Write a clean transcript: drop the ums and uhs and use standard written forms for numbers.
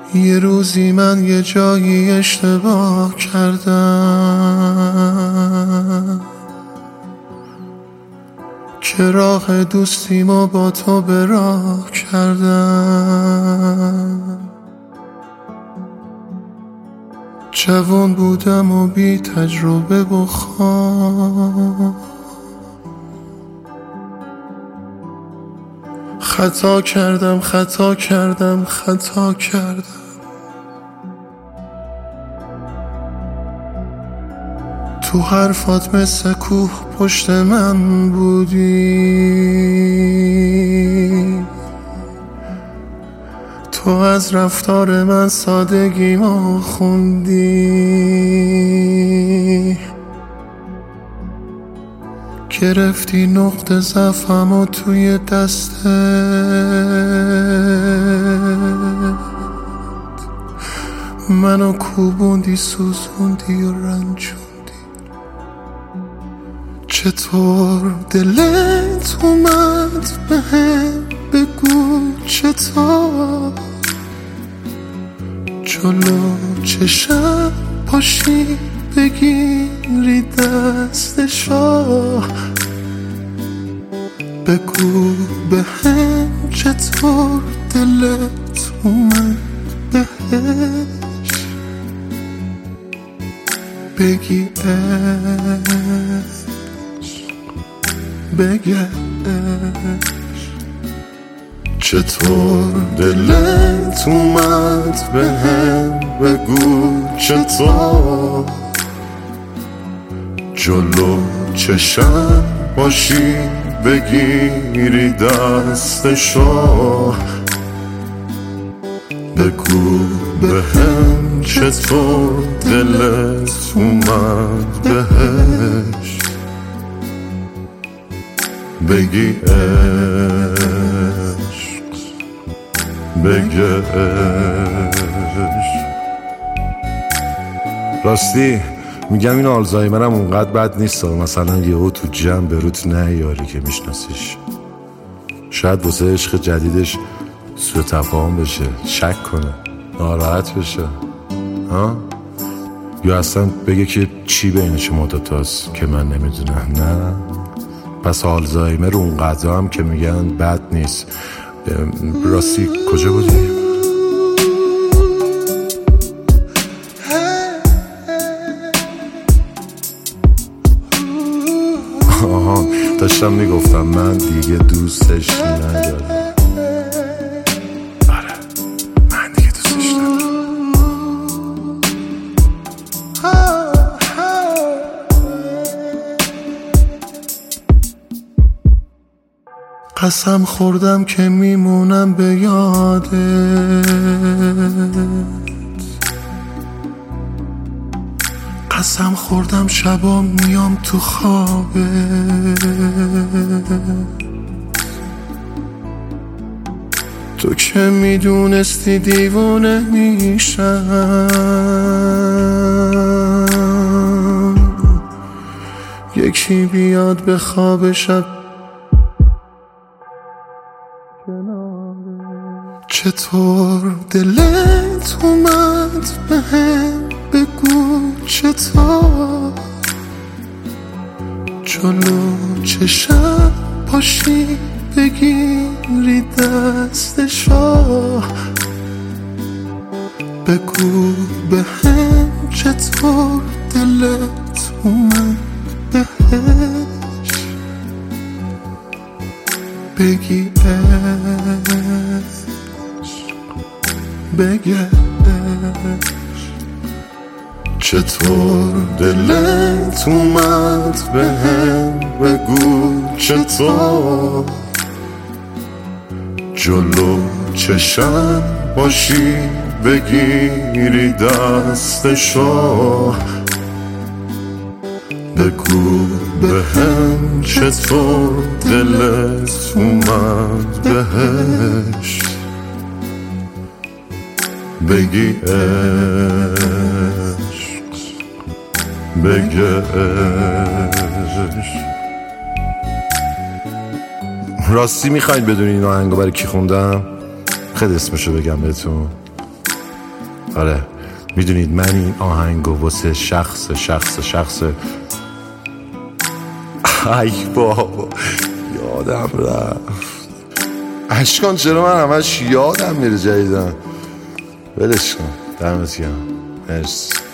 یه روزی من یه جایی اشتباه کردم که راه دوستیمو با تو به راه کردم. جوان بودم و بی تجربه و خام، خطا کردم تو حرفات مثل کوه پشت من بودی، تو از رفتار من سادگیمو خوندی، گرفتی نقطه ضعفمو توی دستت، منو کوبوندی سوزوندی و رنجوندی. چطور دلت اومد بهم بگو چطور، جلو چشم پاشی بگیری دستشو، بگو بهم چطور دلت اومد بهش بگی بگش. چطور دلت اومد بهم بگو چطور، جلو چشم باشی بگیری دستشو، بگو بهم چطور دلت اومد بهش بگی بگش. راستی میگم این آلزایمرم اونقدر بد نیست، مثلا یهو تو جمع به روت نیاری که میشناسیش، شاید واسه عشق جدیدش سوء تفاهم بشه، شک کنه، ناراحت بشه، ها؟ یا اصلا بگه که چی بین شما دوتاست که من نمیدونم. نه، پس آلزایمر اونقدر هم که میگن بد نیست. راستی کجا بودی؟ آها، داشتم میگفتم من دیگه دوستش ندارم. آره، من دیگه دوستش ندارم. قسم خوردم که میمونم به یادت، قسم خوردم شبا میام تو خوابت، تو که میدونستی دیوانه میشم، یکی بیاد به خواب شب. چطور دلت اومد بهم بگو چطور، جلو چشم پاشی بگیری دستشو، بگو بهم چطور دلت اومد بهش بگی بگش. چطور دلت اومد بهم بگو چطور، جلو چشم باشی بگیری دستشو، بگو بهم چطور دلت اومد بهش بگی عشق بگش. راستی میخواید بدونی این آهنگو برای کی خوندم؟ خیلی اسمشو بگم بهتون. آره میدونید من این آهنگو واسه شخص ای بابا یادم رفت اشکان، چرا من همش یادم میره جدیدن. ولش کن، دمت گرم، مرسی.